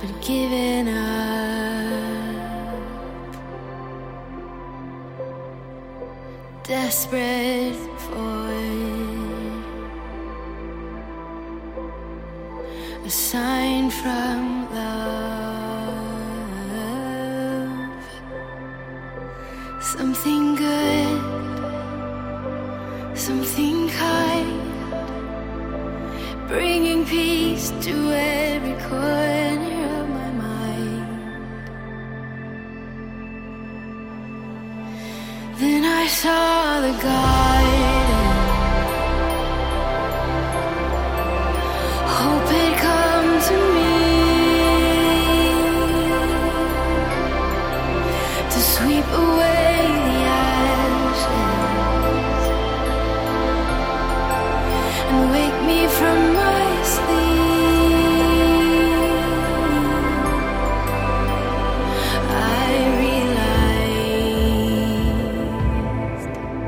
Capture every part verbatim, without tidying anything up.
but giving up. Desperate for a sign from love, something good, something kind, bringing peace to every corner of my mind. Then I saw the garden, hope had come to me to sweep away the ashes and wake me from my sleep. I realized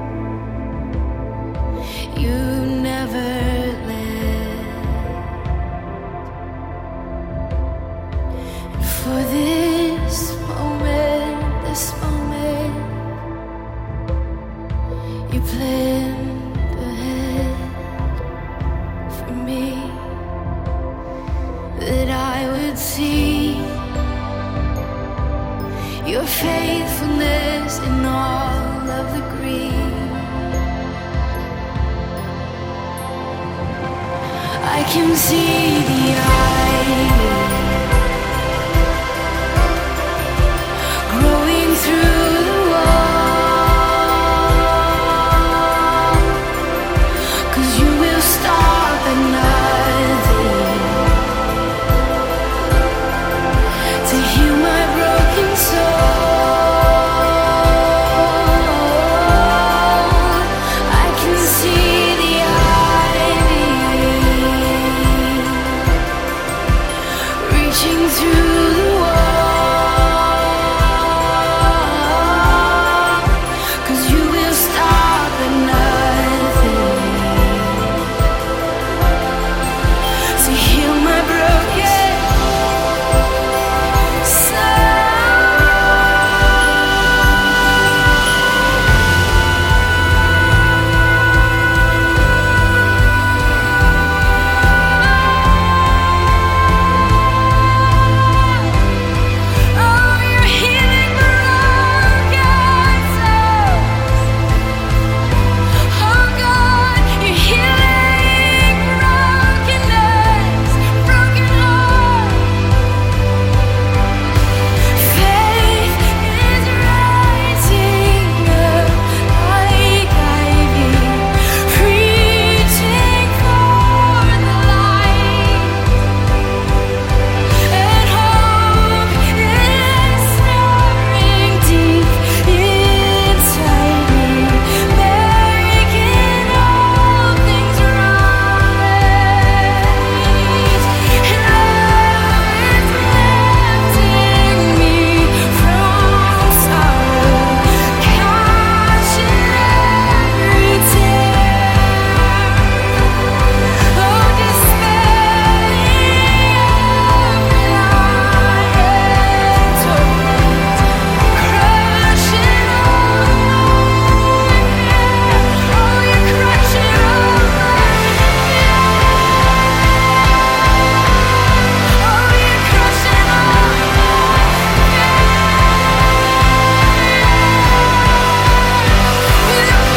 you never left, and for this moment, this moment, you planned ahead for me, that I would see your faithfulness in all of the grief. I can see the ivy growing through the wall, 'cause you will stop at nothing to heal my broken soul. I can see the ivy reaching through the wall, 'cause you will stop at nothing to heal my broken soul. Oh, you're healing broken souls. Oh God, you're healing brokenness, broken hearts. Faith is rising up like ivy, reaching for the light, and hope is stirring deep inside me, making all things right. And love is lifting me from sorrow, catching every tear. Oh, dispelling every lie and torment, crushing all my fear. Oh, you're crushing all my fear. Oh, you're crushing all my fear with your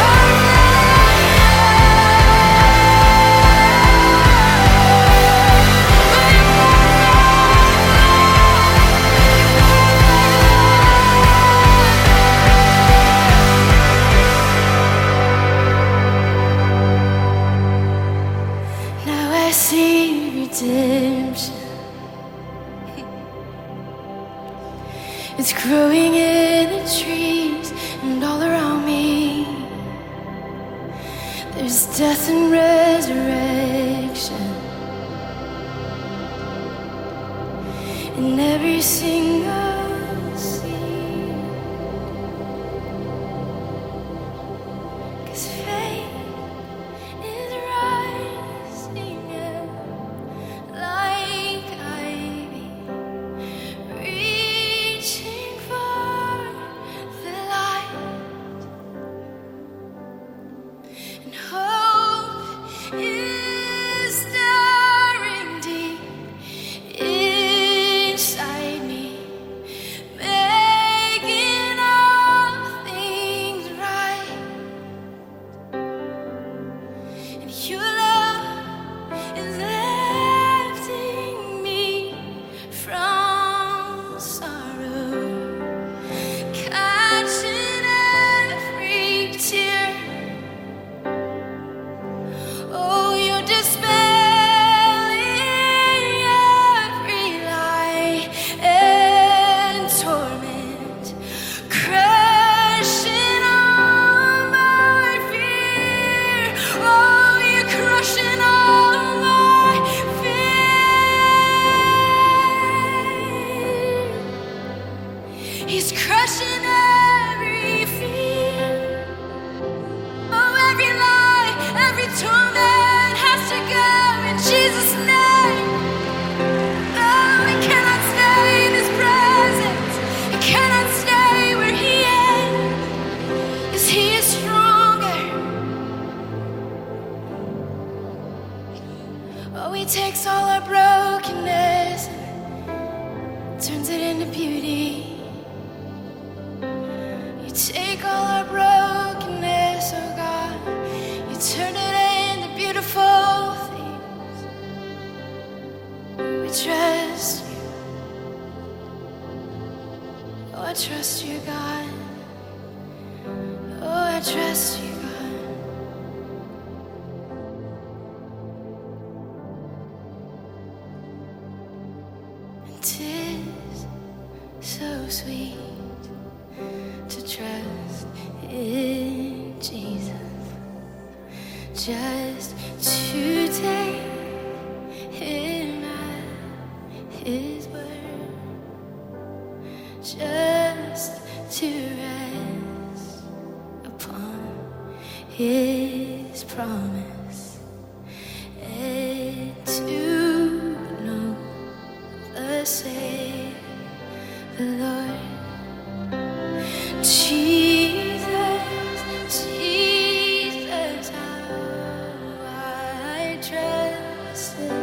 Now I see redemption. It's growing in the trees and all around me. There's death and resurrection in every single seed. 'Cause faith is rising up like ivy, Oh, he takes all our brokenness and turns it into beauty. You take all our brokenness, oh God, you turn it into beautiful things. We trust you. Oh, I trust you, God. Oh, I trust you, God. And 'tis so sweet to trust in Jesus, just to take Him at His word, just to rest upon His promise, and to know the Savior, the Lord. Jesus, Jesus, how I trust Him.